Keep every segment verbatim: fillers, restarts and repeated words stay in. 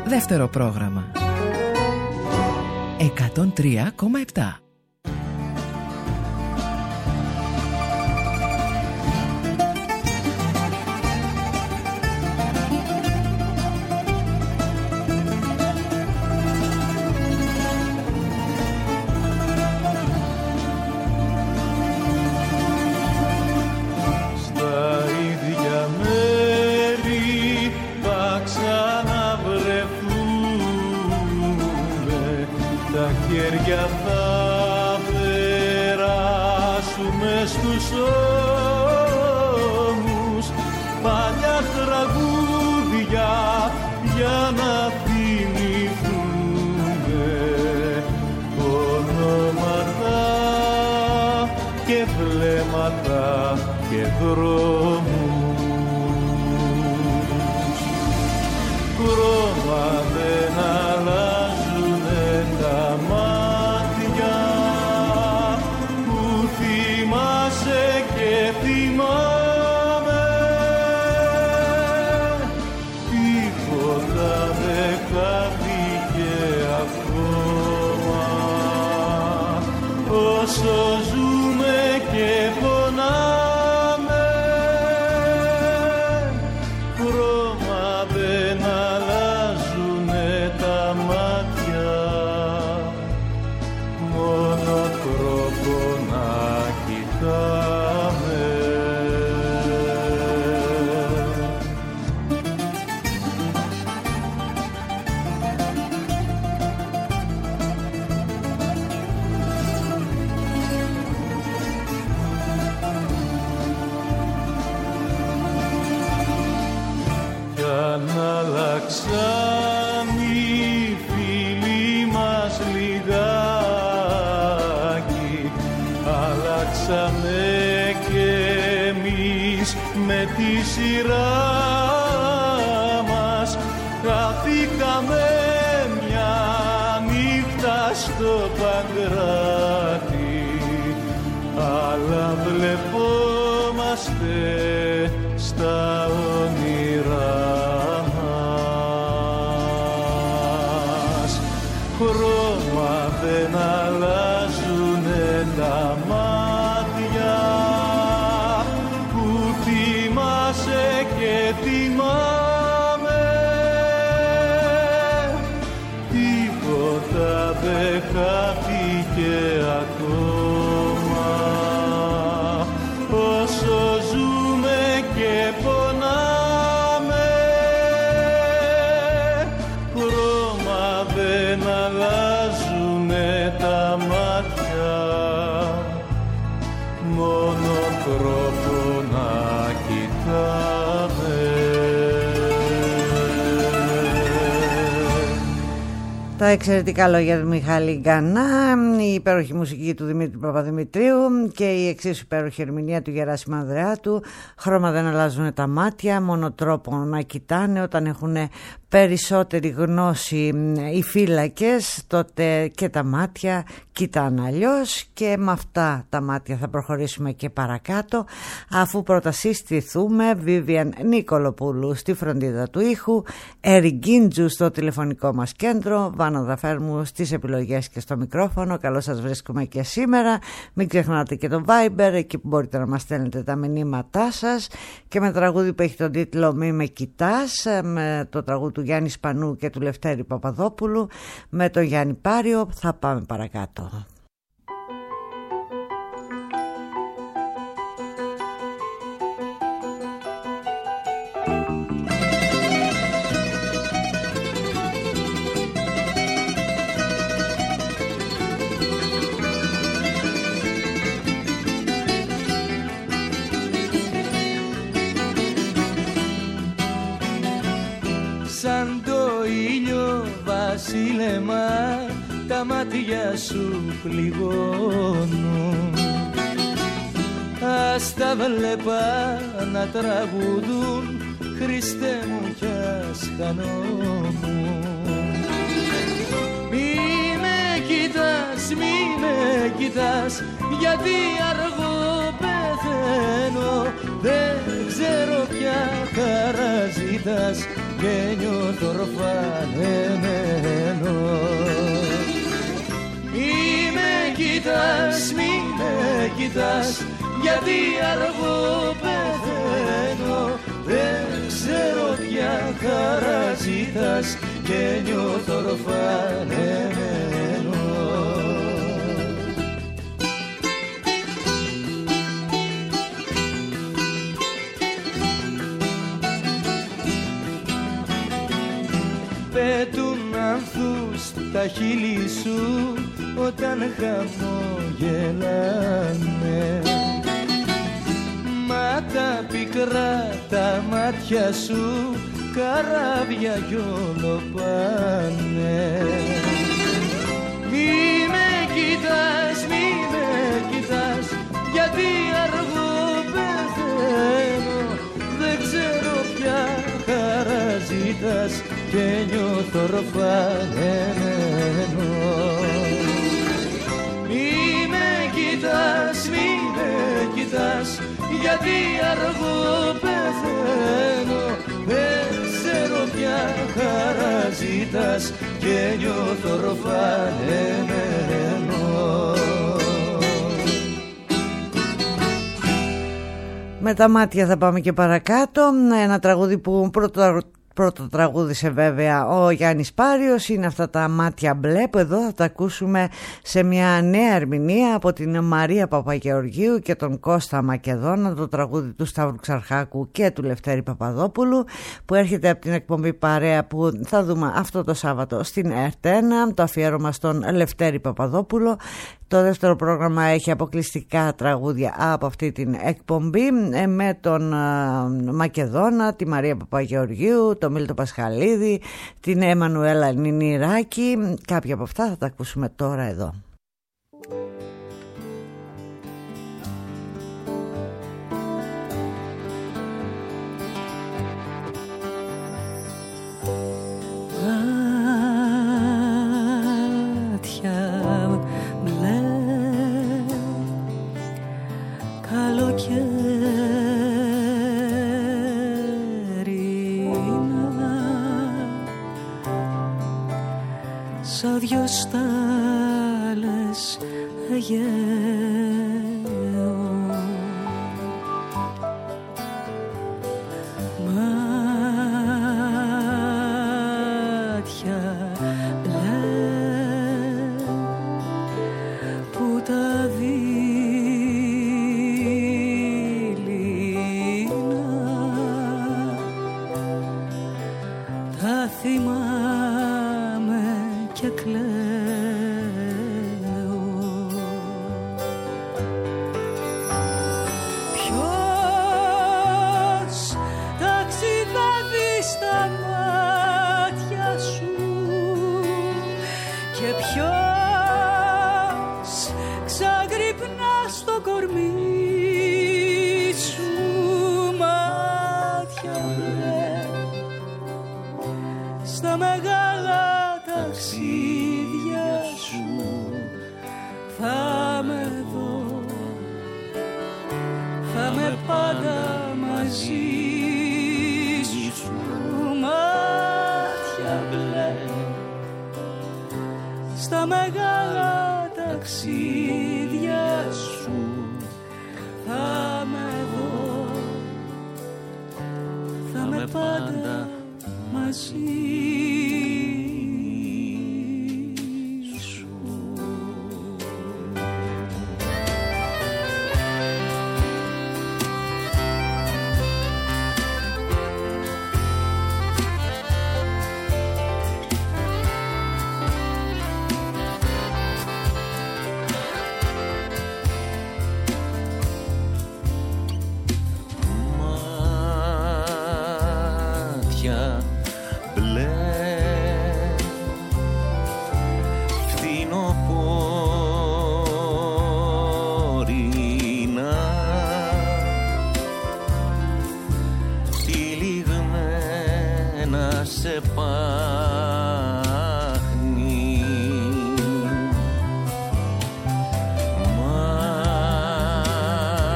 Δεύτερο πρόγραμμα εκατόν τρία κόμμα επτά. Τα εξαιρετικά λόγια του Μιχάλη Γκανά, η υπέροχη μουσική του Δημήτρη Παπαδημητρίου και η εξίσου υπέροχη ερμηνεία του Γεράσιμου Ανδρεάτου. Χρώμα δεν αλλάζουν τα μάτια, μόνο τρόπο να κοιτάνε. Όταν έχουν περισσότερη γνώση οι φύλακες, τότε και τα μάτια κοιτάνε αλλιώς, και με αυτά τα μάτια θα προχωρήσουμε και παρακάτω, αφού πρώτα συστηθούμε. Βίβιαν Νικολοπούλου στη φροντίδα του ήχου, Ερικίντζου στο τηλεφωνικό μας κέντρο, Βάνο Δαφέρμου στις επιλογές και στο μικρόφωνο. Καλώς σας βρίσκουμε και σήμερα. Μην ξεχνάτε και το Viber, εκεί που μπορείτε να μας στέλνετε τα μηνύματά σας, και με τραγούδι που έχει τον τίτλο «Μη με κοιτάς», με το τραγούδι του Γιάννη Σπανού και του Λευτέρη Παπαδόπουλου, με τον Γιάννη Πάριο, θα πάμε παρακάτω. Σαν το ήλιο βασίλεμα τα μάτια σου πληγώνουν, ας τα βλέπα να τραγουδούν, Χριστέ μου κι ας χανόμουν. Μη με κοιτάς, μη με κοιτάς, γιατί αργό πεθαίνω, δεν ξέρω ποια χαρά ζητάς, και νιώθω ορφανεμένο. Μη με κοιτάς, μη με κοιτάς, γιατί αργό πεθαίνω. Δεν ξέρω ποια χαρά ζητάς και νιώθω ορφανεμένο. Πέτουν ανθούς τα χείλη σου όταν χαμογελάνε, μα τα πικρά τα μάτια σου καράβια κι όλο πάνε. Μη με κοιτάς, μη με κοιτάς, γιατί αργό πεθαίνω. Δεν ξέρω ποια χαρά ζητάς και νιώθω ορφανεμένο. Μη με κοιτάς, μη με κοιτάς, γιατί αργό πεθαίνω. Δεν ξέρω ποια χαρά ζητάς και νιώθω ορφανεμένο. Με τα μάτια θα πάμε και παρακάτω. Ένα τραγούδι που πρώτο, πρώτο τραγούδισε βέβαια ο Γιάννης Πάριος, είναι αυτά τα μάτια μπλε, που εδώ θα τα ακούσουμε σε μια νέα ερμηνεία από την Μαρία Παπαγεωργίου και τον Κώστα Μακεδόνα, το τραγούδι του Σταύρου Ξαρχάκου και του Λευτέρη Παπαδόπουλου, που έρχεται από την εκπομπή Παρέα που θα δούμε αυτό το Σάββατο στην ΕΡΤ ένα, το αφιέρωμα στον Λευτέρη Παπαδόπουλο. Το δεύτερο πρόγραμμα έχει αποκλειστικά τραγούδια από αυτή την εκπομπή με τον Μακεδόνα, τη Μαρία Παπαγεωργίου, τον Μίλτο Πασχαλίδη, την Εμμανουέλα Νινηράκη. Κάποια από αυτά θα τα ακούσουμε τώρα εδώ. Σαν δυο στάλες Αιγαίου, μάτια μπλε που τα δειλινά τα θυμάμαι και κλαίω. Ποιος ταξιδεύει στα μάτια σου και ποιος ξαγρυπνά στο κορμί σου. Μάτια μπλε στα μεγάλα ταξίδια σου θα με δω, θα με πάντα μαζί σου. Μάτια μπλε στα μεγάλα ταξίδια σου θα με δω, θα με πάντα μαζί.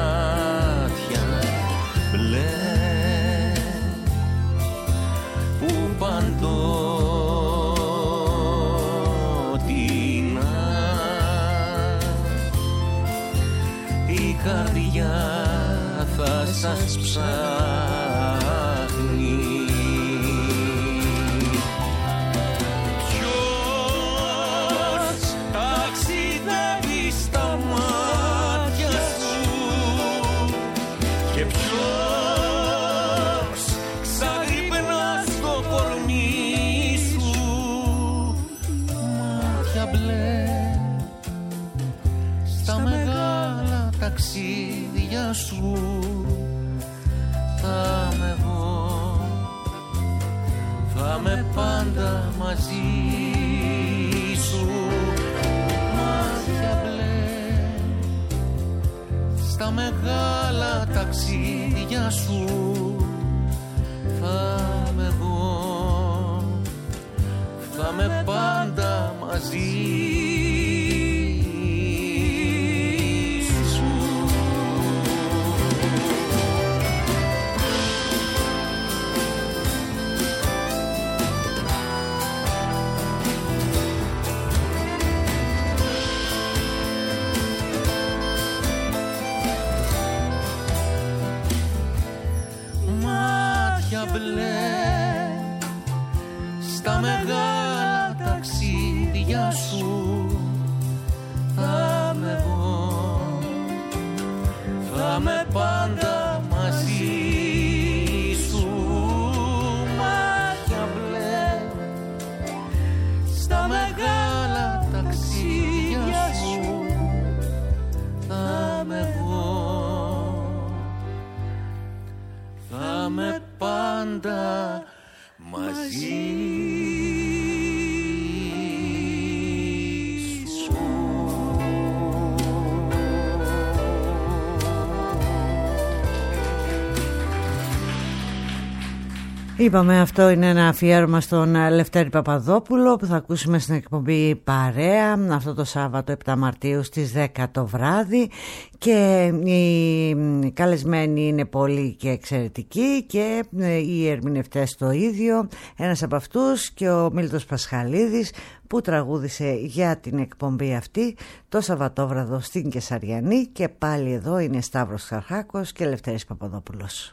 Που μας ψάχνει. Ποιος ταξιδεύει στα μάτια σου και ποιος ξαγρυπνά στο κορμί σου. Μάτια μπλε στα μεγάλα ταξίδια σου θα με εγώ, θα με πάντα μαζί σου. Μάτια μπλε στα μεγάλα ταξίδια σου θα με εγώ, θα με πάντα μαζί. Στα μεγάλα ταξίδια σου θα με εγώ, θα με πάντα μαζί σου. Μάτια μπλε στα μεγάλα ταξίδια σου θα με εγώ, θα με πάντα μαζί. Είπαμε, αυτό είναι ένα αφιέρωμα στον Λευτέρη Παπαδόπουλο που θα ακούσουμε στην εκπομπή Παρέα αυτό το Σάββατο επτά Μαρτίου στις δέκα το βράδυ, και οι καλεσμένοι είναι πολλοί και εξαιρετικοί και οι ερμηνευτές το ίδιο. Ένας από αυτούς και ο Μίλτος Πασχαλίδης που τραγούδισε για την εκπομπή αυτή το Σαββατόβραδο στην Κεσαριανή, και πάλι εδώ είναι Σταύρος Καρχάκος και Λευτέρης Παπαδόπουλος.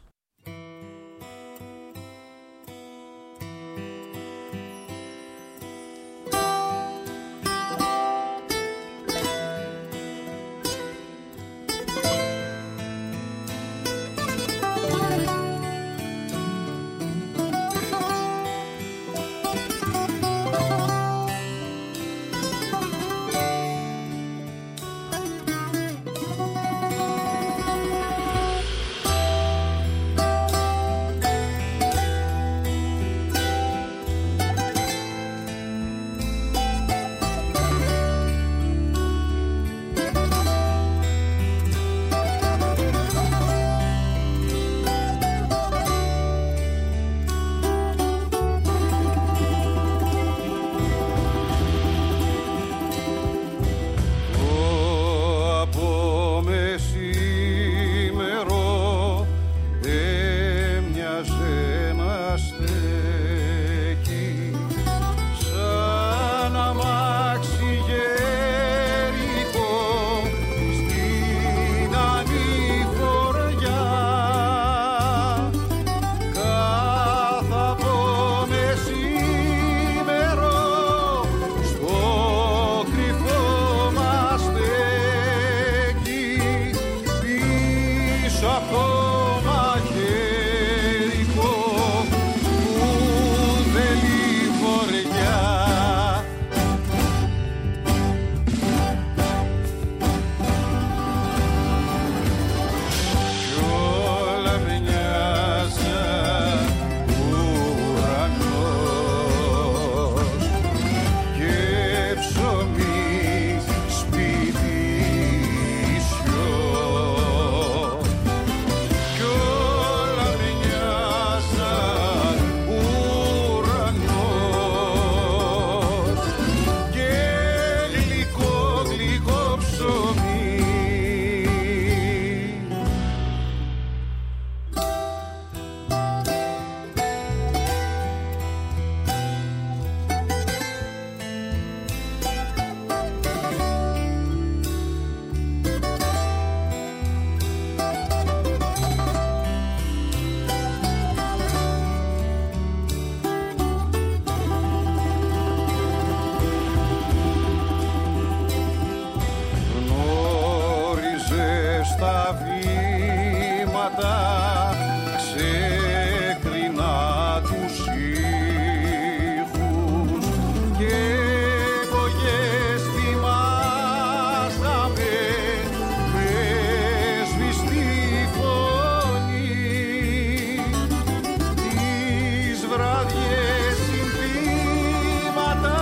καρδιές συνθήματα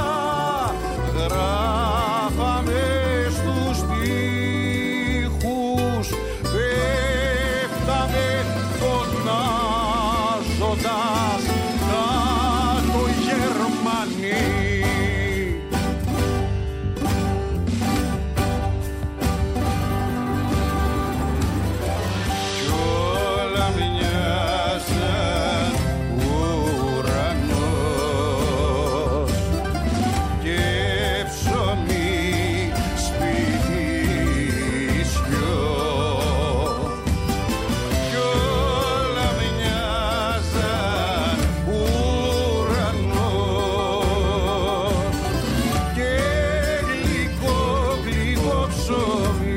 γράφαμε στους τοίχους, πέφταμε φωνάζοντας κάτω οι Γερμανοί. Κι όλα μοιάζαν ουρανός και ψωμί σπιτίσιο. Κι όλα μοιάζαν ουρανός και γλυκό γλυκό ψωμί.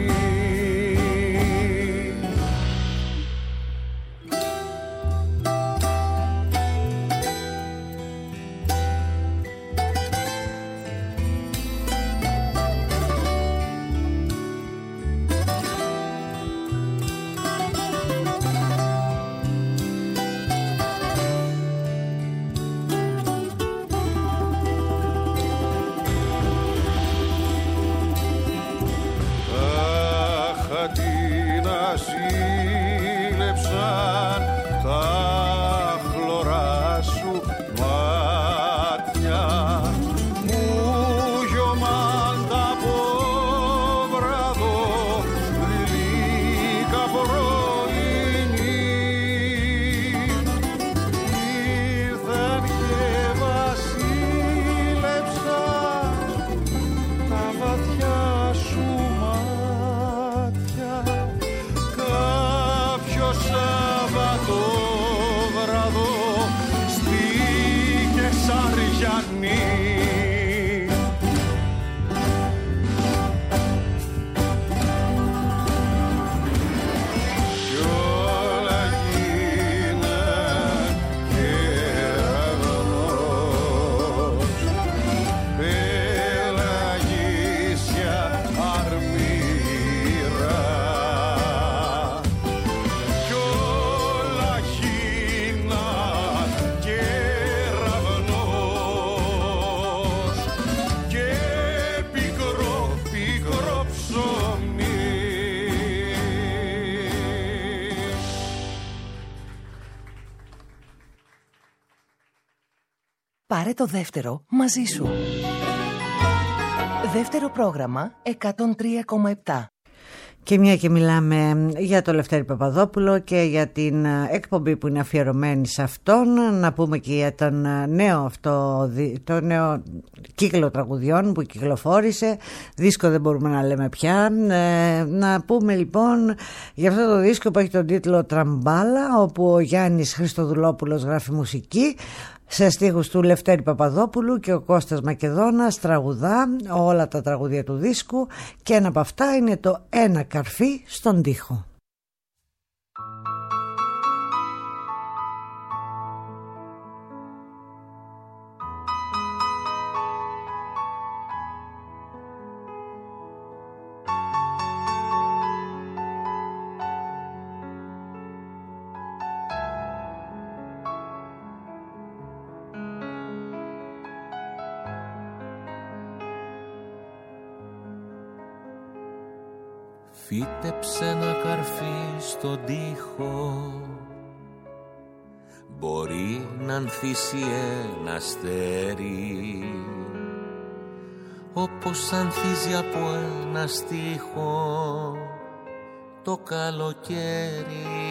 Αχ, τι να σύλλεψαν τα χλωρά σου μάτια, μου γιωμάν τα πόβραδο γλυκά πρωινή. Ήρθαν και βασίλεψαν τα βαθιά σου μάτια, κάποιο Σαββατόβραδο στη Κεσαριανή. Κι όλα γίναν κεραυνός, πελαγίσια αρμύρα. Κι όλα γίναν κεραυνός και πικρό πικρό ψωμί. Πάρε το δεύτερο μαζί σου. Δεύτερο πρόγραμμα εκατόν τρία κόμμα επτά. Και μια και μιλάμε για το Λευτέρη Παπαδόπουλο και για την εκπομπή που είναι αφιερωμένη σε αυτόν, να πούμε και για τον νέο, αυτό, το νέο κύκλο τραγουδιών που κυκλοφόρησε. Δίσκο δεν μπορούμε να λέμε πια. Ε, να πούμε λοιπόν για αυτό το δίσκο που έχει τον τίτλο Τραμπάλα, όπου ο Γιάννης Χριστοδουλόπουλος γράφει μουσική σε στίχους του Λευτέρη Παπαδόπουλου και ο Κώστας Μακεδόνας τραγουδά όλα τα τραγούδια του δίσκου, και ένα από αυτά είναι το «Ένα καρφί στον τοίχο». Φύτεψε ένα καρφί στον τοίχο, μπορεί να ανθίσει ένα αστέρι, όπως ανθίζει από ένα στίχο το καλοκαίρι.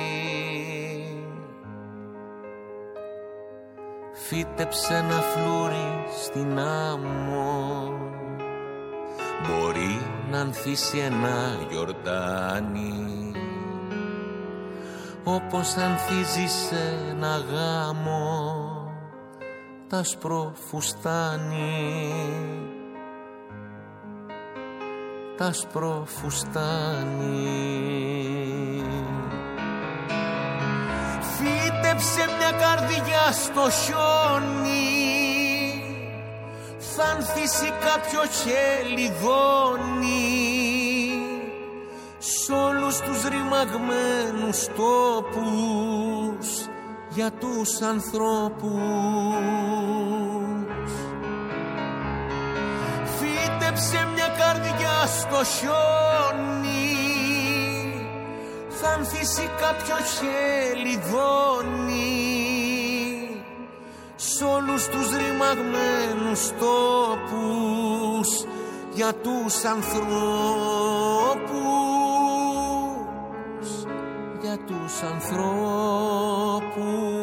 Φύτεψε ένα φλούρι στην άμμο, μπορεί να ανθίσει ένα γιορτάνι, όπως ανθίζει σε ένα γάμο τ' άσπρο φουστάνι, τ' άσπρο φουστάνι. Φύτεψε μια καρδιά στο χιόνι, θα ανθίσει κάποιο χελιδόνι σ' όλους τους ρημαγμένους τόπους για τους ανθρώπους. Φύτεψε μια καρδιά στο χιόνι, θα ανθίσει κάποιο χελιδόνι σ' όλους τους ρημαγμένους τόπους για τους ανθρώπους, για τους ανθρώπους.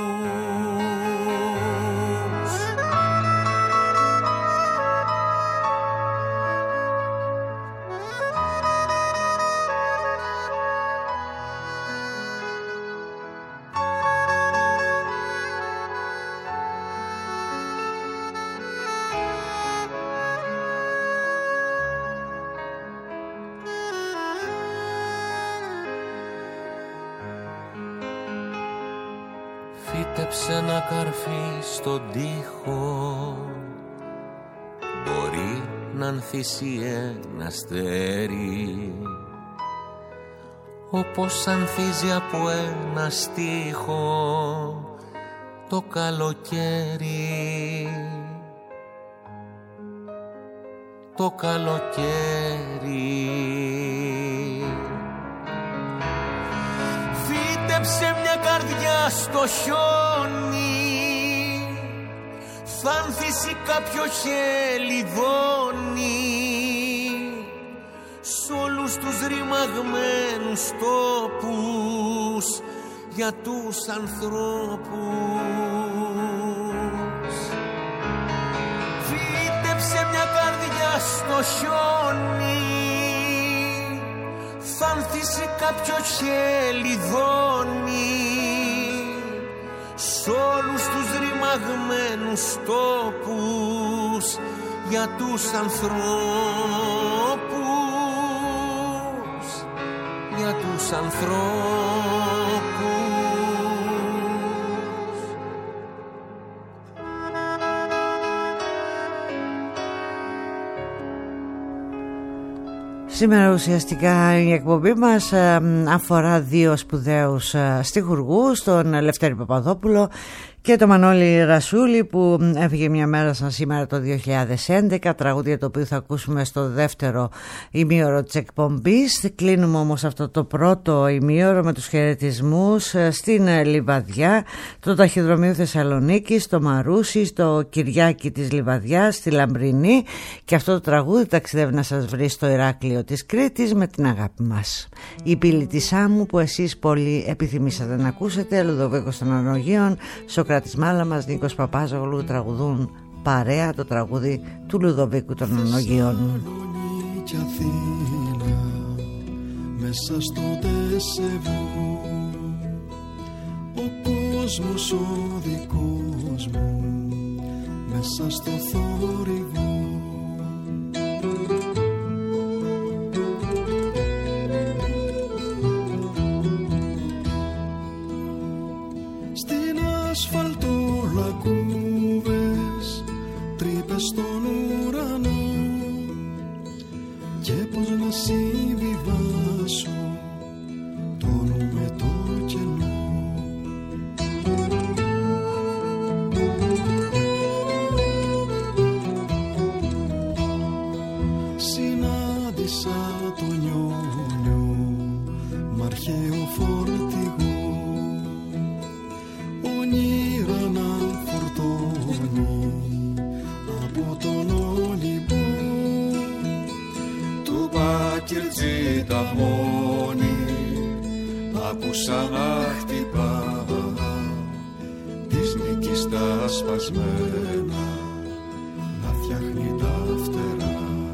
Φύτεψε ένα καρφί στον τοίχο, μπορεί να ανθίσει ένα αστέρι, όπως ανθίζει από ένα στίχο το καλοκαίρι, το καλοκαίρι. Φύτεψε μια καρδιά στο χιόνι, θα ανθίσει κάποιο χελιδόνι σ' όλους τους ρημαγμένους τόπους για τους ανθρώπους. Φύτεψε μια καρδιά στο χιόνι, θα ανθίσει κάποιο χελιδόνι σ' όλους τους ρημαγμένους τόπους για τους ανθρώπους, για τους ανθρώπους. Σήμερα ουσιαστικά η εκπομπή μας αφορά δύο σπουδαίους στιχουργούς, τον Λευτέρη Παπαδόπουλο και το Μανώλη Ρασούλη, που έφυγε μια μέρα σαν σήμερα το δύο χιλιάδες έντεκα, τραγούδια το οποίο θα ακούσουμε στο δεύτερο ημίωρο της εκπομπής. Κλείνουμε όμως αυτό το πρώτο ημίωρο με τους χαιρετισμούς στην Λιβαδιά, το ταχυδρομείο Θεσσαλονίκης, στο Μαρούσι, στο Κυριάκι της Λιβαδιάς, στη Λαμπρινή, και αυτό το τραγούδι ταξιδεύει να σας βρει στο Ηράκλειο της Κρήτης με την αγάπη μας. Η πύλη της Σάμου που εσείς πολύ επιθυμήσατε να ακούσετε, Λουδοβίκος των Ανογείων, Σοκράτης Μάλαμας, Νίκος Παπάζογλου τραγουδούν παρέα το τραγούδι του Λουδοβίκου των Ανογείων. Κι Αθήνα, μέσα στο Τεσεβού, ο κόσμος ο δικός μου, μέσα στο θόρυβο. Ασφαλτολακκούβες, τρύπες στον ουρανό, και πως να συμβιβάσω το νου με το κενό. Συνάντησα το νιόνιο μ' αρχαίο φορτηγό, όνειρα να φορτώνει από τον Όλυμπο. Του Μπακερτζή τα μόνη άκουσα να χτυπά, της νίκης τα σπασμένα να φτιάχνει τα φτερά.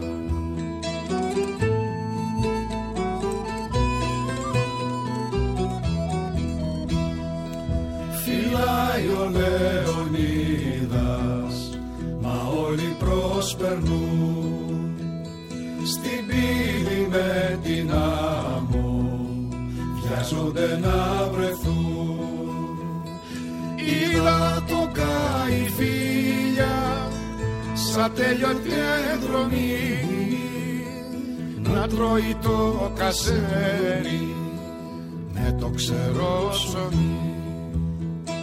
Φυλάει ο Λεωνίδας, μα όλοι προσπερνούν στην πύλη με την άμμο, βιάζονται να βρεθούν. Είδα το Καϊφίλια σαν τέλειωτη εκδρομή να τρώει το κασέρι με το ξερό ψωμί.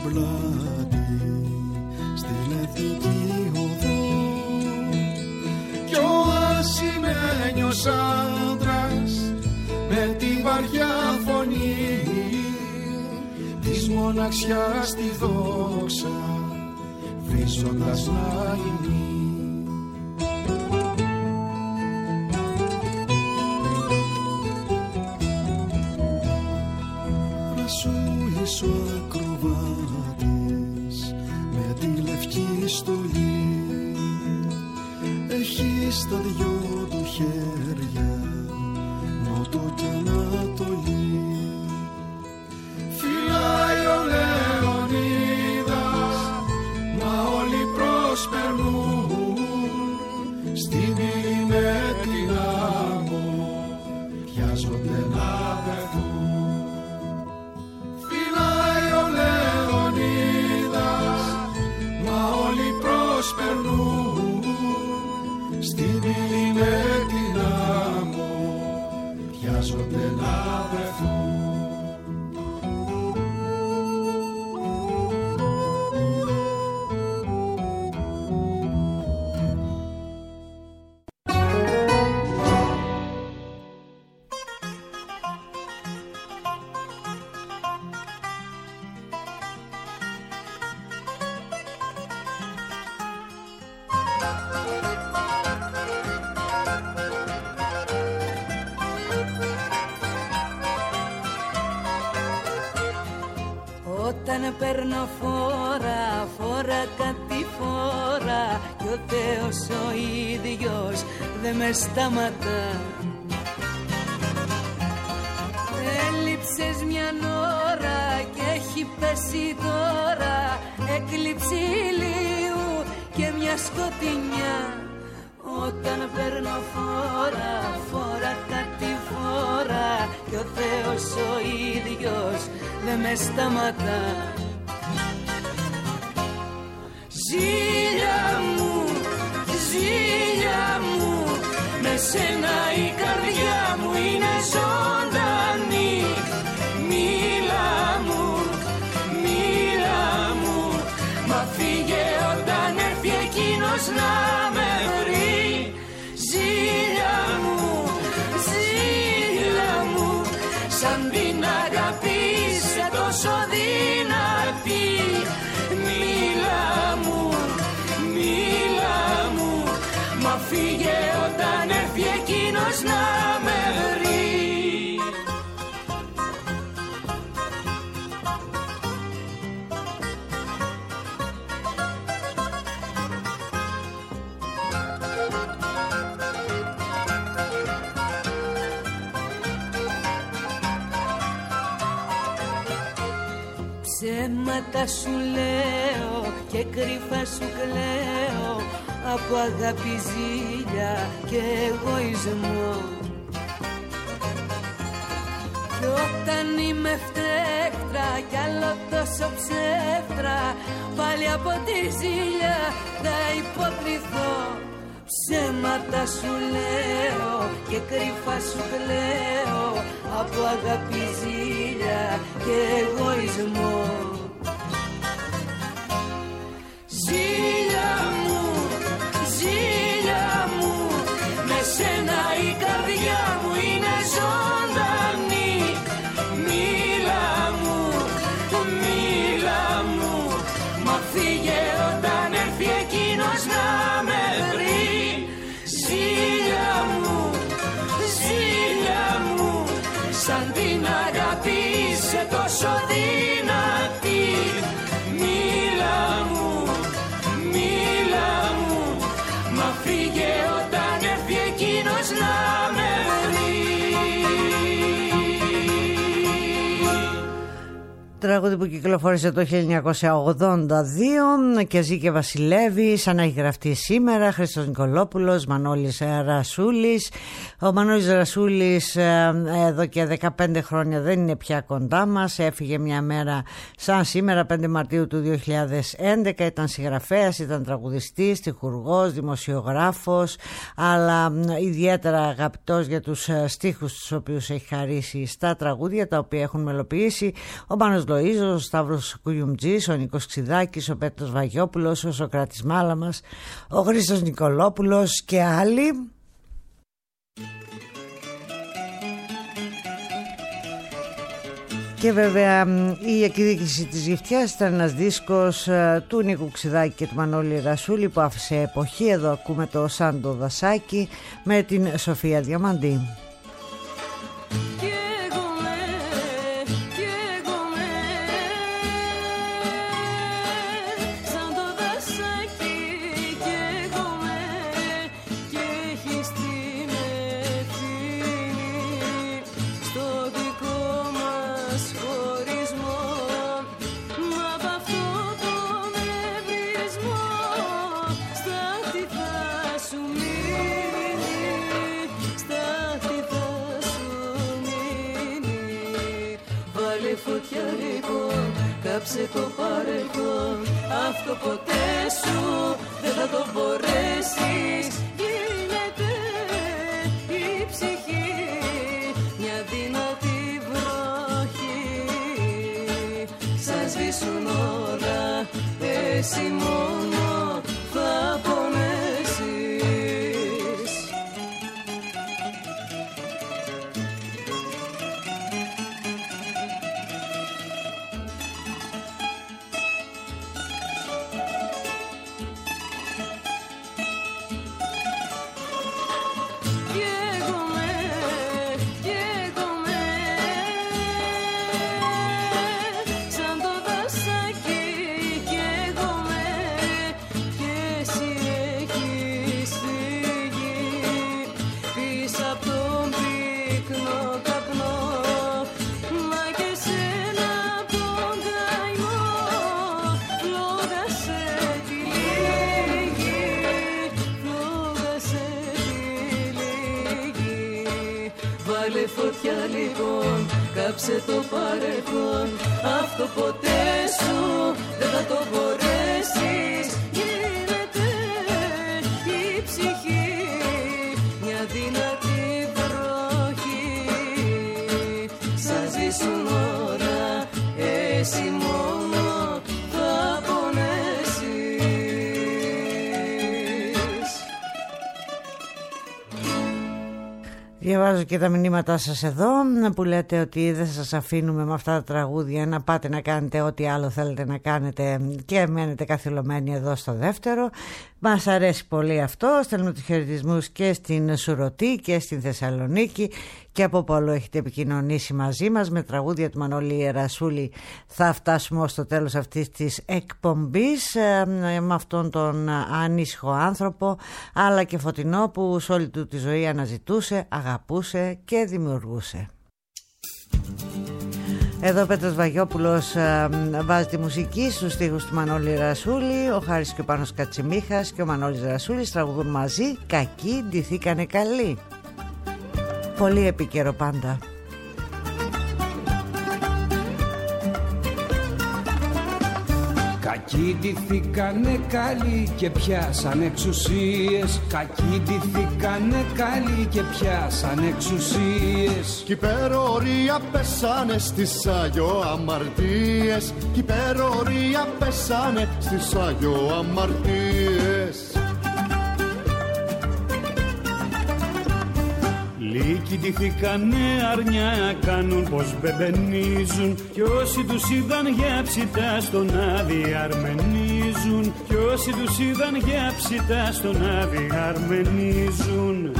πλάτη στην εθνική οδό κι ο ασημένιος άντρας με τη βαριά φωνή της μοναξιάς τη δόξα βρίζοντας να είναι. Ρασούλης ο ακροβάτης με τη λευκή στολή έχει στα δυο του χέρια νότο και ανατολή. Φυλάει ο Λεωνίδας μα όλοι προσπερνούν στην πύλη με την άμμο πιάζονται να βρεθούν. Φυλάει ο Λεωνίδας μα όλοι προσπερνούν στην πύλη με την άμμο πιάζονται να βρεθούν. Όταν παίρνω φόρα, φόρα κάτι φόρα κι ο Θεός ο ίδιος δεν με σταματά. Έλειψες μια ώρα και έχει πέσει τώρα έκλειψη ηλίου και μια σκοτεινιά. Όταν παίρνω φόρα, φόρα κάτι φόρα κι ο Θεός ο ίδιος δεν με σταματά. Ζήλια μου, ζήλια μου, με σένα η καρδιά μου είναι ζωντανή. Μίλα μου, μίλα μου, μα φύγε όταν έρθει εκείνος να με βρει. Ζήλια μου, ζήλια μου, σαν την αγάπη είσαι τόσο δυνατή. Μίλα μου, μίλα μου, μα φύγε όταν έρθει εκείνος να με βρει. Ψέματα σου λέω και κρυφά σου κλαίω από αγάπη, ζήλια και εγωισμό. Κι όταν είμαι φταίχτρα κι άλλο τόσο ψεύτρα πάλι από τη ζήλια θα υποκριθώ. Ψέματα σου λέω και κρυφά σου κλαίω από αγάπη, ζήλια και εγωισμό. Ζήλια μου, ζήλια μου, με σένα η καρδιά μου είναι ζωντανή. Μίλα μου, μίλα μου, μα φύγε όταν έρθει εκείνος να με βρει. Ζήλια μου, ζήλια μου, σαν την αγάπη είσαι τόσο δυνατή. Μίλα μου, μίλα μου, μα φύγε όταν έρθει εκείνος να με βρει. Τραγούδι που κυκλοφόρησε το χίλια εννιακόσια ογδόντα δύο και ζει και βασιλεύει, σαν να έχει γραφτεί σήμερα. Χρήστος Νικολόπουλος, Μανώλης Ρασούλης. Ο Μανώλης Ρασούλης εδώ και δεκαπέντε χρόνια δεν είναι πια κοντά μας. Έφυγε μια μέρα σαν σήμερα, πέντε Μαρτίου του δύο χιλιάδες έντεκα. Ήταν συγγραφέας, ήταν τραγουδιστής, τυχουργός, δημοσιογράφος, αλλά ιδιαίτερα αγαπητός για τους στίχους τους οποίους έχει χαρίσει στα τραγούδια τα οποία έχουν μελοποιήσει ο Μάνος Λοΐζος, ο Σταύρος Κουγιουμτζής, ο Νίκος Ξιδάκης, ο Πέτρος Βαγιόπουλος, ο Σοκράτης Μάλαμας, ο Χρήστος Νικολόπουλος και άλλοι. Και βέβαια η εκδίκηση της Γυφτιάς ήταν ένας δίσκος του Νίκου Ξιδάκη και του Μανώλη Ρασούλη που άφησε εποχή. Εδώ ακούμε το Σάντο Δασάκι με την Σοφία Διαμαντή. Κάψε το παρελθόν, αυτό ποτέ σου δεν θα το μπορέσεις. Γίνεται η ψυχή μια δυνατή βροχή. Σαν σβήσουν όλα, εσύ μόνο θα πονέσεις. Κάψε το παρελθόν, αυτό ποτέ σου δεν θα το μπορέσεις. Γίνεται η ψυχή μια δυνατή βροχή. Σαν ζήσουν ώρα, εσύ μόνο θα πονέσεις. Διαβάζω και τα μηνύματά σας εδώ που λέτε ότι δεν σας αφήνουμε με αυτά τα τραγούδια να πάτε να κάνετε ό,τι άλλο θέλετε να κάνετε και μένετε καθυλωμένοι εδώ στο δεύτερο. Μας αρέσει πολύ αυτό. Στέλνουμε τους χαιρετισμούς και στην Σουρωτή και στην Θεσσαλονίκη και από πόλο έχετε επικοινωνήσει μαζί μας με τραγούδια του Μανώλη Ρασούλη. Θα φτάσουμε ως το τέλος αυτής της εκπομπής με αυτόν τον ανήσυχο άνθρωπο αλλά και φωτεινό που σε όλη του τη ζωή αναζητούσε, αγαπούσε και δημιουργούσε. Εδώ ο Πέτρος Βαγιόπουλος α, βάζει τη μουσική στους στίχους του Μανώλη Ρασούλη. Ο Χάρης και ο Πάνος Κατσιμίχας και ο Μανώλης Ρασούλης τραγουδούν μαζί «Κακοί ντυθήκανε καλοί». Πολύ επίκαιρο πάντα. Κακοί ντυθήκανε καλοί και πιάσαν εξουσίες. Κακοί ντυθήκανε καλοί και πιάσαν εξουσίες. Κι υπερορία πέσανε στις αγιοαμαρτίες. Κι υπερορία πέσανε στις αγιοαμαρτίες. Λύκοι ντυθήκανε αρνιά, κάνουν πως μπεμπενίζουν. Κι όσοι τους είδαν για ψητά στον άδει αρμενίζουν. Κι όσοι τους είδαν για ψητά στον άδει αρμενίζουν.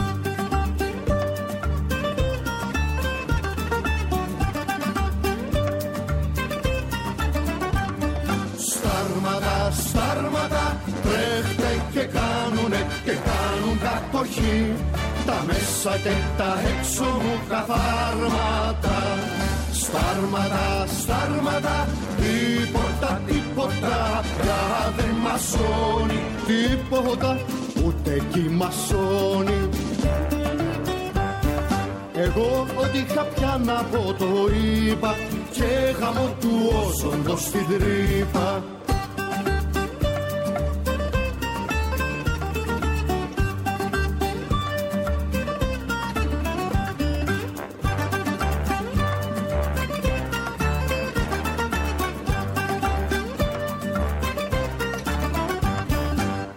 Στάρματα, στάρματα, τρέχτε και κάνουνε και κάνουν κατοχή. Τα μέσα και τα έξω μου καθάρματα. Στάρματα, στάρματα, τίποτα, τίποτα πια δεν μασώνει. Τίποτα, ούτε κι μασώνει. Εγώ ό,τι είχα πια να πω το είπα και γαμώ του όζοντος στην τρύπα.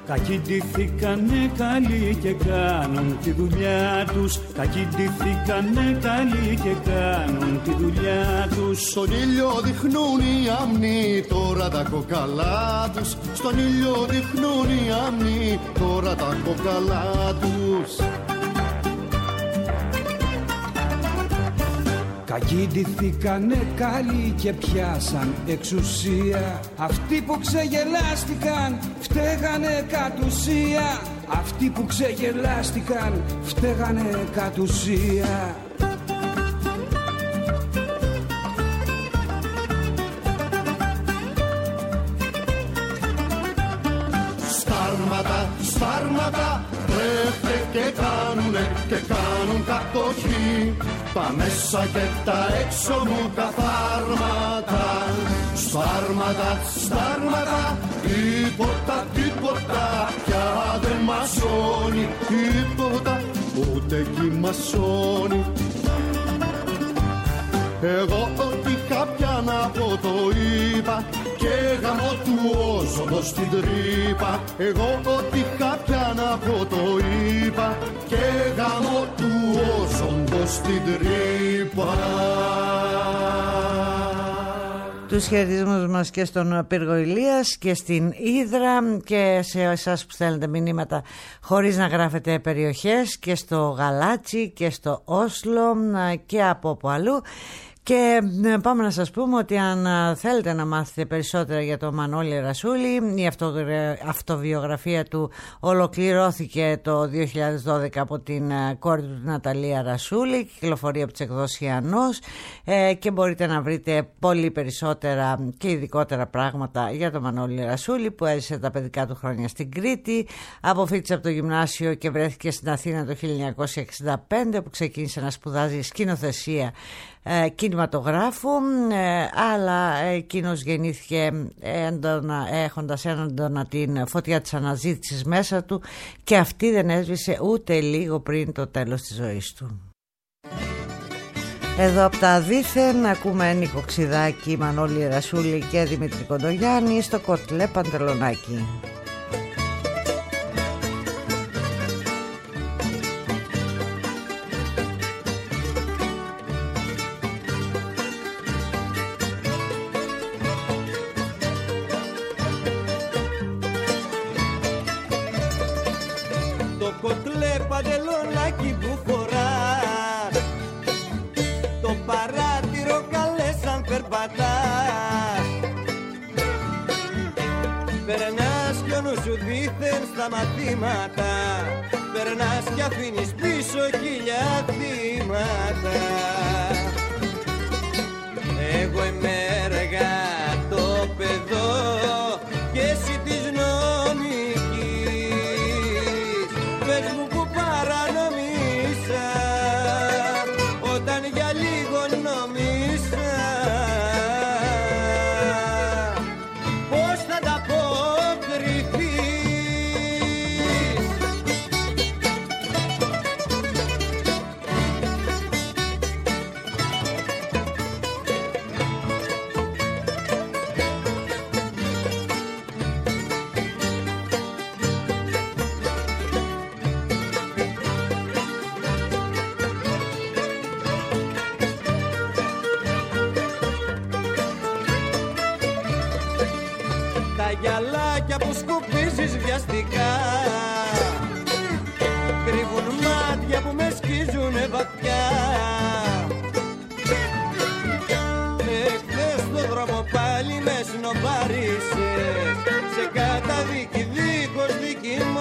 Κακοί ντυθήκανε καλοί και κάνουν τη δουλειά τους. Κακοί ντυθήκανε καλοί και κάνουν τη δουλειά τους. Στον ήλιο δειχνούν οι αμνοί τώρα τα κοκαλά τους. Στον ήλιο δειχνούν οι αμνοί τώρα τα κοκαλά τους. Κακοί ντυθήκανε καλοί και πιάσαν εξουσία. Αυτοί που ξεγελάστηκαν φταίγανε κατ' ουσία. Αυτοί που ξεγελάστηκαν φταίγανε κατ' ουσία. Στάρματα, στάρματα, τρέφτε και κάνουνε και κάνουν κατοχή. Τα μέσα και τα έξω μου τα φάρματα. Στάρματα, στάρματα, τίποτα, τίποτα πια δεν μασώνει. Τίποτα, ούτε κι μασώνει. Εγώ ό,τι είχα πια να πω το είπα και γαμώ του όζοντος στην τρύπα. Εγώ ό,τι είχα πια να πω το είπα και γαμώ του όζοντος στην τρύπα. Τους χαιρετισμούς μας και στον Πύργο Ηλίας και στην Ύδρα και σε εσάς που στέλνετε μηνύματα χωρίς να γράφετε περιοχές και στο Γαλάτσι και στο Όσλο και από όπου αλλού. Και πάμε να σας πούμε ότι αν θέλετε να μάθετε περισσότερα για τον Μανώλη Ρασούλη, η αυτοβιογραφία του ολοκληρώθηκε το δύο χιλιάδες δώδεκα από την κόρη του Ναταλία Ρασούλη, κυκλοφορεί από τις εκδόσεις Ιαννός και μπορείτε να βρείτε πολύ περισσότερα και ειδικότερα πράγματα για τον Μανώλη Ρασούλη, που έζησε τα παιδικά του χρόνια στην Κρήτη, αποφοίτησε από το γυμνάσιο και βρέθηκε στην Αθήνα το χίλια εννιακόσια εξήντα πέντε, που ξεκίνησε να σπουδάζει σκηνοθεσία κινηματογράφου, αλλά εκείνος γεννήθηκε έντονα, έχοντας έντονα την φωτιά της αναζήτησης μέσα του και αυτή δεν έσβησε ούτε λίγο πριν το τέλος της ζωής του. Εδώ από τα δίθεν ακούμε Νίκο Ξιδάκη, Μανώλη Ρασούλη και Δημήτρη Κοντογιάννη στο Κοτλέ Παντελονάκι. Κοτλέ παντελονάκι που φοράς, το παράθυρο καλές αν περπατάς. Περνάς κι ο νους σου δίθεν στα μαθήματα, περνάς κι αφήνεις πίσω χίλια θύματα. Εγώ είμαι εργατόπεδο και εσύ της νομικής. Πες μου που παρανομήσα όταν για λίγο νομίσα. Πώς θα τα αποκριθείς? Τα γυαλάκια που σκουπίζεις βιαστικά κρύβουν μάτια που με σκίζουνε βαθιά. Εχθές στο δρόμο πάλι με σνοπαρίσες, σε καταδίκη δίχως δίκη μ'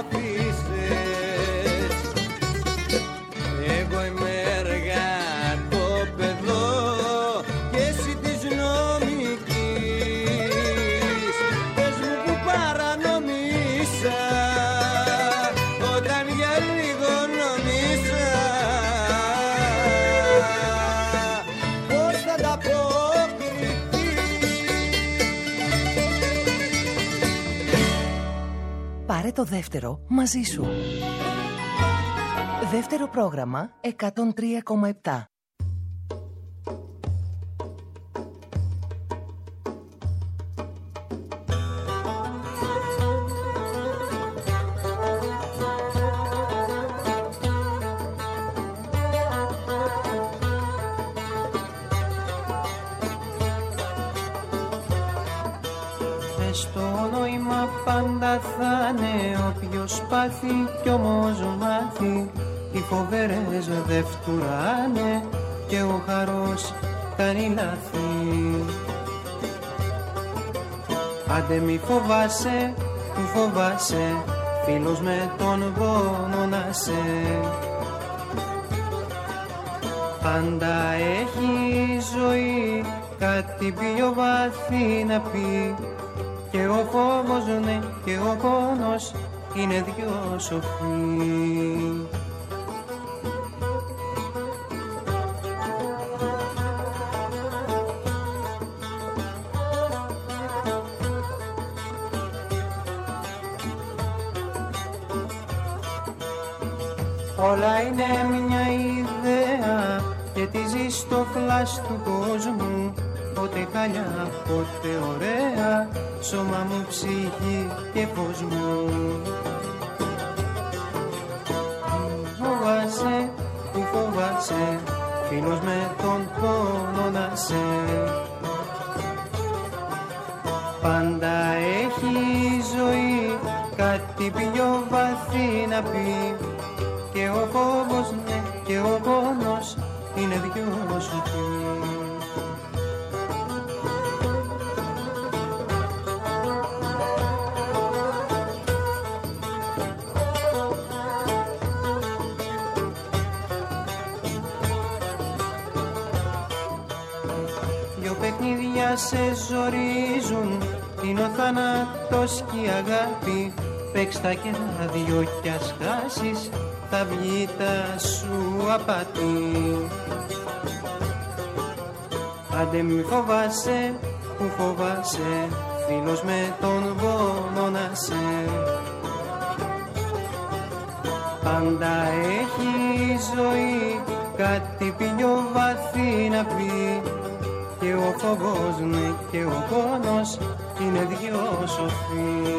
αφήσες. Εγώ είμαι εργατόπεδο και εσύ της νομικής. Πες μου που παρανομήσα όταν για λίγο νομίσα. Πώς θα τα αποκριθείς? Πάρε το δεύτερο μαζί σου. Δεύτερο πρόγραμμα εκατόν τρία κόμμα επτά. μες το νόημα πάντα θα είναι όποιος πάθει κι όμως μάθει. Οι φοβερές δε φτουράνε και ο χαρός κάνει λάθη. Άντε μη φοβάσαι, που φοβάσαι, φίλος με τον πόνο να σε. Πάντα έχει ζωή κάτι πιο βαθύ να πει. Και ο φόβος ναι και ο πόνος είναι δυο σοφοί. Όλα είναι μια ιδέα και τη ζεις στο φλάς του κόσμου. Πότε χαλιά, πότε ωραία, σώμα μου, ψυχή και φως μου. Φοβάσαι, που φοβάσαι, φίλος με τον πόνο να σε. Πάντα έχει ζωή κάτι πιο βαθύ να πει. Και ο φόβος ναι και ο πόνος είναι δυο σου πει. Δυο παιχνίδια σε ζορίζουν, είναι ο θάνατος και η αγάπη. Παίξ' τα και τα δυο κι ας χάσεις, θα βγει τα σου απατή. Άντε μη φοβάσαι, που φοβάσαι, φίλος με τον πόνο να σε. Πάντα έχει ζωή κάτι πιο βαθύ να πει. Και ο φόβος ναι και ο πόνος είναι δυο σοφοί.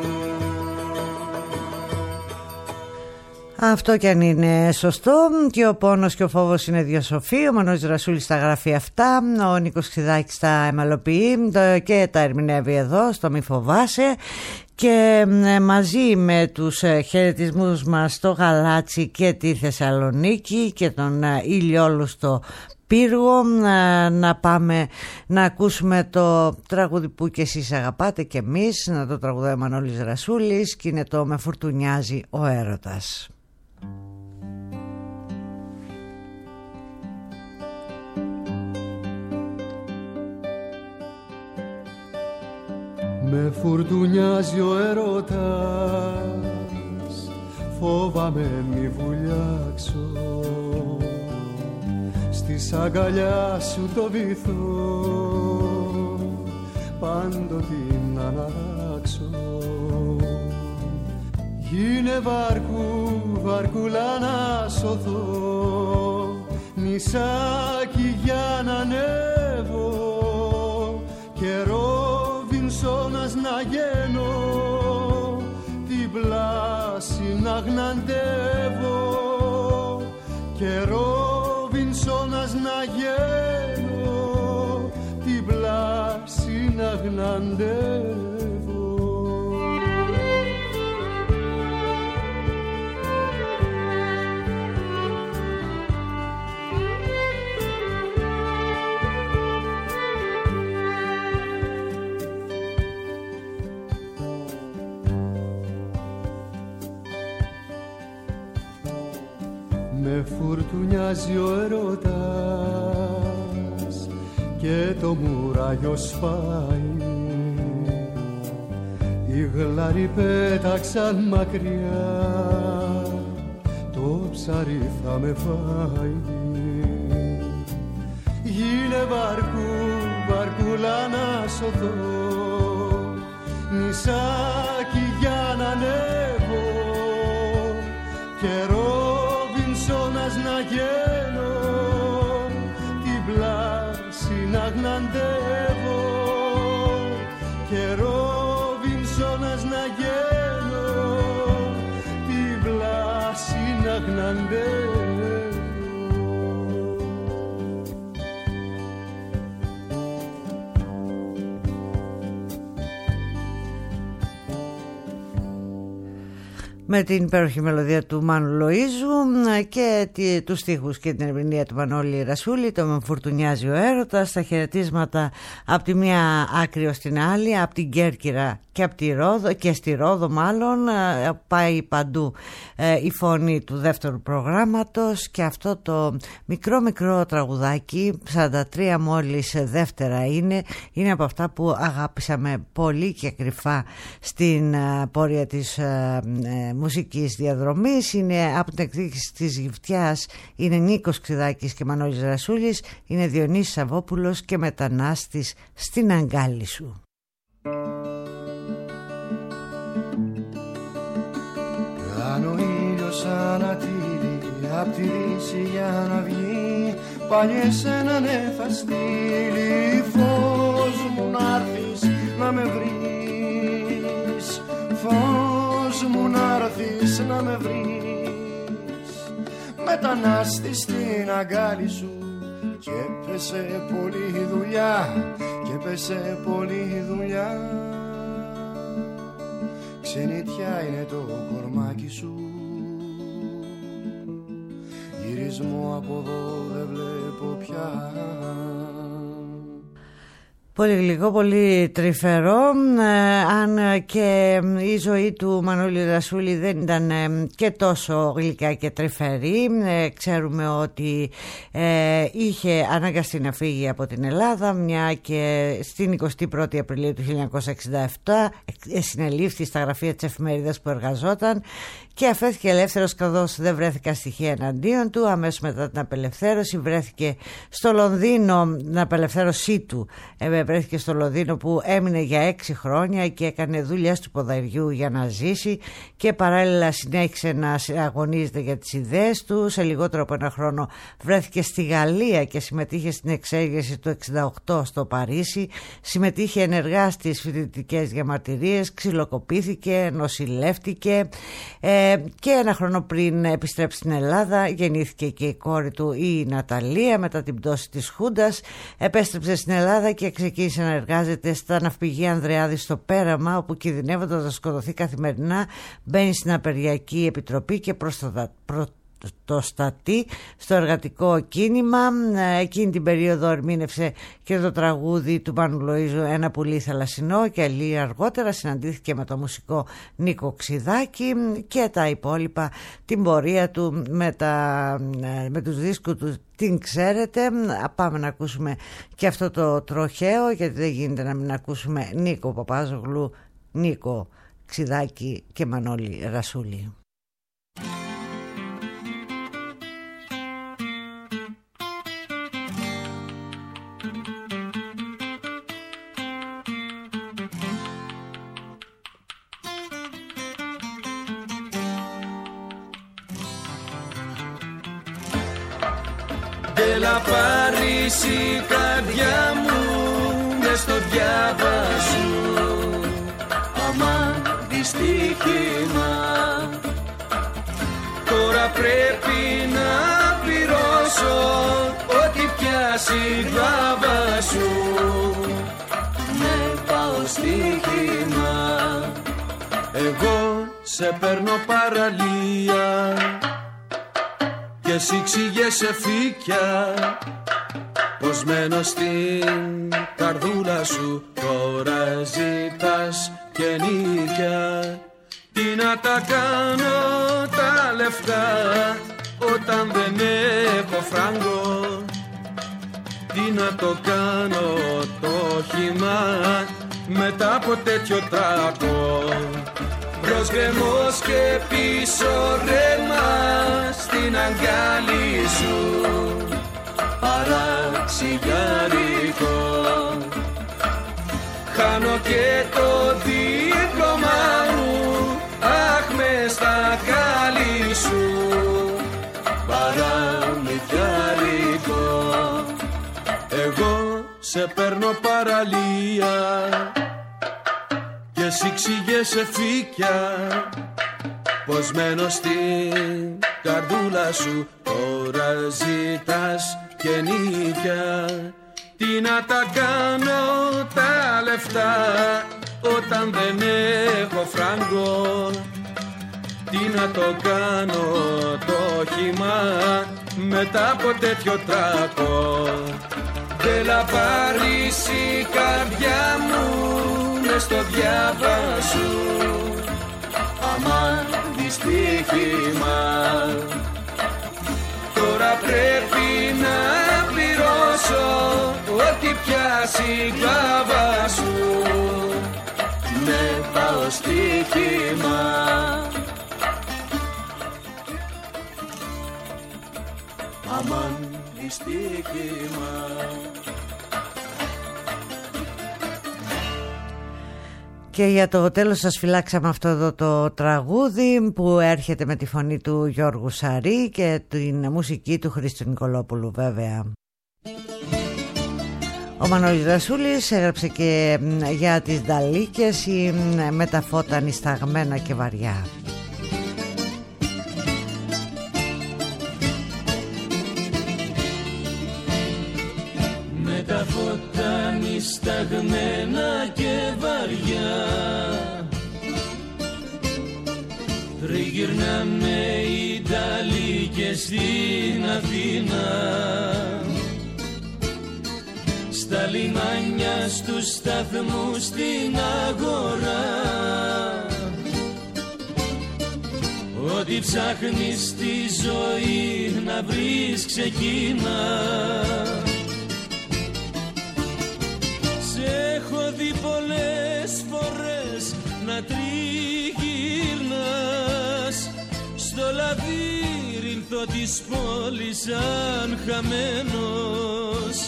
Αυτό κι αν είναι σωστό, και ο πόνος και ο φόβος είναι δύο σοφοί. Ο Μανώλης Ρασούλης τα γράφει αυτά, ο Νίκος Ξηδάκης τα εμελοποιεί και τα ερμηνεύει εδώ στο Μη Φοβάσαι. Και μαζί με τους χαιρετισμούς μας στο Γαλάτσι και τη Θεσσαλονίκη και τον ηλιόλουστο Πύργο, να πάμε να ακούσουμε το τραγούδι που και εσείς αγαπάτε και εμείς, να το τραγουδάει ο Μανώλης Ρασούλης, και είναι το «Με φουρτουνιάζει ο έρωτας». Με φουρτουνιάζει ο έρωτας, φόβαμαι μη βουλιάξω, στις αγκαλιά σου το βυθό πάντοτε να αναράξω. Γίνε βάρκου, βαρκούλα να σωθώ, νησάκι για να ανέβω, και Ρόβινσονας να γίνω, την πλάση να γναντεύω, και Ρόβινσονας να γίνω, την πλάση να γναντεύω. Με φουρτουνιάζει ο έρωτας και το μουράγιο σπάει, οι γλάροι πέταξαν μακριά, το ψάρι θα με φάει. Γίνε βαρκού, βαρκούλα να σωθώ, νησάκι για να ανέβω, καιρό να γίνω, την πλάση να γναντεύω, και Ρόβινσονας να γίνω, την πλάση να γναντεύω. με την υπέροχη μελωδία του Μάνου Λοΐζου και τους στίχους και την ερμηνεία του Μανώλη Ρασούλη, το «Με φουρτουνιάζει ο έρωτας», τα χαιρετίσματα από τη μία άκρη ως την άλλη, από την Κέρκυρα και από τη Ρόδο, και στη Ρόδο μάλλον, πάει παντού η φωνή του δεύτερου προγράμματος, και αυτό το μικρό μικρό τραγουδάκι, σαράντα τρία μόλις δεύτερα είναι, είναι από αυτά που αγάπησαμε πολύ και κρυφά στην πορεία της μουσικής διαδρομής. Είναι από την εκδίκηση της Γυφτιάς, είναι Νίκος Ξηδάκης και Μανώλης Ρασούλης, είναι Διονύσης Σαββόπουλος και Μετανάστης στην αγκάλη σου. Αν ο ήλιος ανατείλει απ' τη δύση για να βγει, πάλι εσένα ναι θα στείλει, φως μου να'ρθεις να με βρεις, φως μου να'ρθεις να με βρεις, μετανάστη στην αγκάλη σου. Και πέσε πολλή δουλειά, και πέσε πολλή δουλειά, ξενιτιά είναι το κορμάκι σου, γυρισμό από εδώ δεν βλέπω πια. Πολύ γλυκό, πολύ τρυφερό, ε, αν και η ζωή του Μανώλη Ρασούλη δεν ήταν ε, και τόσο γλυκά και τρυφερή. Ε, ξέρουμε ότι ε, είχε αναγκαστεί να φύγει από την Ελλάδα, μια και στην εικοστή πρώτη Απριλίου του χίλια εννιακόσια εξήντα επτά ε, συνελήφθη στα γραφεία της εφημερίδας που εργαζόταν και αφέθηκε ελεύθερος, καθώς δεν βρέθηκαν στοιχεία εναντίον του. Αμέσως μετά την απελευθέρωση βρέθηκε στο Λονδίνο, την απελευθέρωσή του ε, βρέθηκε στο Λονδίνο, που έμεινε για έξι χρόνια και έκανε δουλειές του ποδαριού για να ζήσει, και παράλληλα συνέχισε να αγωνίζεται για τις ιδέες του. Σε λιγότερο από ένα χρόνο βρέθηκε στη Γαλλία και συμμετείχε στην εξέγερση του εξήντα οκτώ στο Παρίσι, συμμετείχε ενεργά στις φοιτητικές διαμαρτυρίες, ξυλοκοπήθηκε, νοσηλεύτηκε ε, και ένα χρόνο πριν επιστρέψει στην Ελλάδα γεννήθηκε και η κόρη του, η Ναταλία, μετά την πτώση της Χούντας. Επέστρεψε στην Ελλάδα και ξεκίνησε να εργάζεται στα ναυπηγεία Ανδρεάδη στο Πέραμα, όπου κινδυνεύοντας να σκοτωθεί καθημερινά μπαίνει στην Απεργιακή Επιτροπή και προστατα... προ... το στατεί στο εργατικό κίνημα. Εκείνη την περίοδο ερμήνευσε και το τραγούδι του Μάνου Λοΐζου «Ένα πουλί θαλασσινό», και λίγο αργότερα συναντήθηκε με το μουσικό Νίκο Ξηδάκη, και τα υπόλοιπα, την πορεία του με, τα, με τους δίσκους του την ξέρετε. Πάμε να ακούσουμε και αυτό το τροχαίο, γιατί δεν γίνεται να μην ακούσουμε Νίκο Παπάζογλου, Νίκο Ξηδάκη και Μανώλη Ρασούλη. Έλα πάρεις η καρδιά μου μες στο διάβα σου, αμάν δυστύχημα. Τώρα πρέπει να πληρώσω ό,τι πιάσει η βλάβα σου. Ναι, πάω στοίχημα. Εγώ σε παίρνω παραλία και εσύ ξηγέσαι φύκια, πως μένω στην καρδούλα σου. Τώρα ζητάς και νίκια. Τι να τα κάνω τα λεφτά όταν δεν έχω φράγκο, τι να το κάνω το χειμά μετά από τέτοιο τράκο. Μπρος γκρεμός και πίσω ρέμα στην αγκάλη σου, παραξιγιάρικο. Χάνω και το δίπλωμα μου, αχ μες στα χάλη σου, παραμυθιάρικο. Εγώ σε παίρνω παραλία και εσύ ξηγέσαι φύκια, πως μένω στην καρδούλα σου. Τώρα ζητάς και νίκια. Τι να τα κάνω τα λεφτά όταν δεν έχω φράγκο, Τι να το κάνω το χειμά μετά από τέτοιο τράκο. Έλα πάρεις η καρδιά μου μες στο διάβα σου. Αμάν δυστύχημα, τώρα πρέπει να πληρώσω ό,τι πιάσει η κλάβα σου. Ναι, πάω στοίχημα. Αμάν δυστύχημα. Και για το τέλος σας φυλάξαμε αυτό εδώ το τραγούδι που έρχεται με τη φωνή του Γιώργου Σαρή και την μουσική του Χρήστου Νικολόπουλου βέβαια. Ο Μανώλης Δασούλης έγραψε και για τις Νταλίκες ή με τα φώτα νησταγμένα και βαριά. Με τα φώτα νησταγμένα και βαριά τριγυρνάμε οι Νταλίκες στην Αθήνα. Στα λιμάνια, στους σταθμούς, στην αγορά, ό,τι ψάχνεις στη ζωή να βρεις ξεκίνα. Σε έχω δει πολλές φορές να τριγυρνάς στο λαβύρινθο της πόλης σαν χαμένος.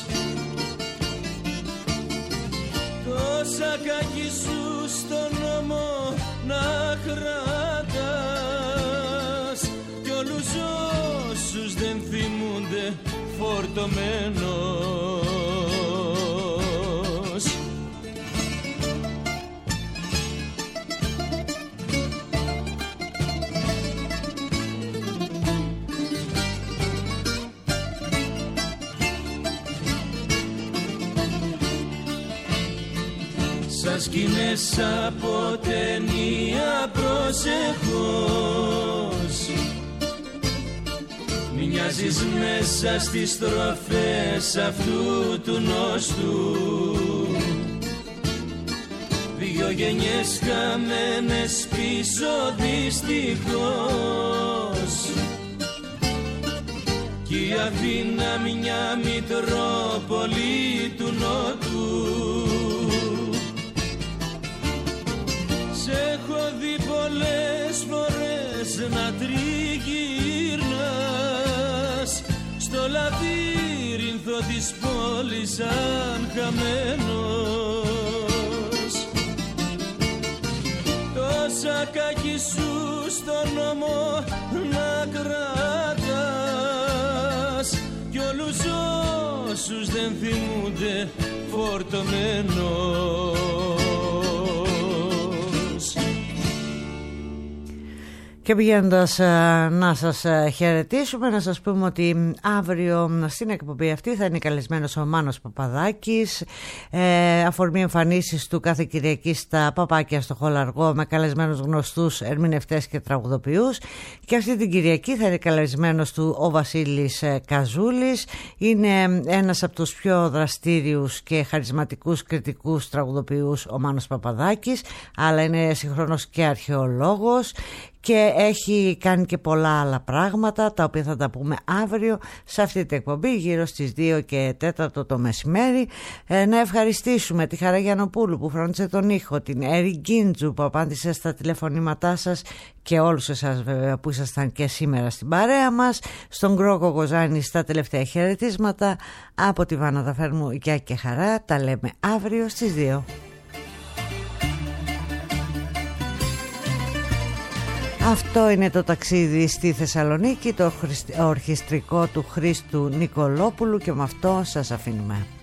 Τόσα κακή σου στον νόμο να κρατάς κι όλους όσους δεν θυμούνται φορτωμένος. Σαν σκηνές από ταινία προσεχώς μοιάζεις μέσα στις στροφές αυτού του νόστου. Δυο γενιές χαμένες πίσω δυστυχώς κι η Αθήνα μια μητρόπολη του νότου. Σ' έχω δει πολλές φορές να τριγυρνάς στο λαβύρινθο της πόλης σαν χαμένος. Τόσα κακή σου στον νόμο να κρατάς κι όλους όσους δεν θυμούνται φορτωμένος. Και πηγαίνοντας να σας χαιρετήσουμε, να σας πούμε ότι αύριο στην εκπομπή αυτή θα είναι καλεσμένος ο Μάνος Παπαδάκης, ε, αφορμή εμφανίσεις του κάθε Κυριακή στα Παπάκια στο Χολαργό με καλεσμένους γνωστούς ερμηνευτές και τραγουδοποιούς. Και αυτή την Κυριακή θα είναι καλεσμένος του ο Βασίλης Καζούλης. Είναι ένας από τους πιο δραστήριους και χαρισματικούς κριτικούς τραγουδοποιούς ο Μάνος Παπαδάκης, αλλά είναι συγχρόνως και αρχαιολόγος και έχει κάνει και πολλά άλλα πράγματα τα οποία θα τα πούμε αύριο σε αυτή την εκπομπή γύρω στις δύο και τέταρτο το μεσημέρι. Ε, να ευχαριστήσουμε τη Χαρά Γιαννοπούλου που φρόντισε τον ήχο, την Έρη Γκίντζου που απάντησε στα τηλεφωνήματά σας και όλους εσάς βέβαια που ήσασταν και σήμερα στην παρέα μας, στον Γκρόκο Κοζάνη στα τελευταία χαιρετίσματα. Από τη Βάνα Φέρμου, γεια και χαρά, τα λέμε αύριο στις δύο. Αυτό είναι το ταξίδι στη Θεσσαλονίκη, το ορχιστρικό του Χρήστου Νικολόπουλου και με αυτό σας αφήνουμε.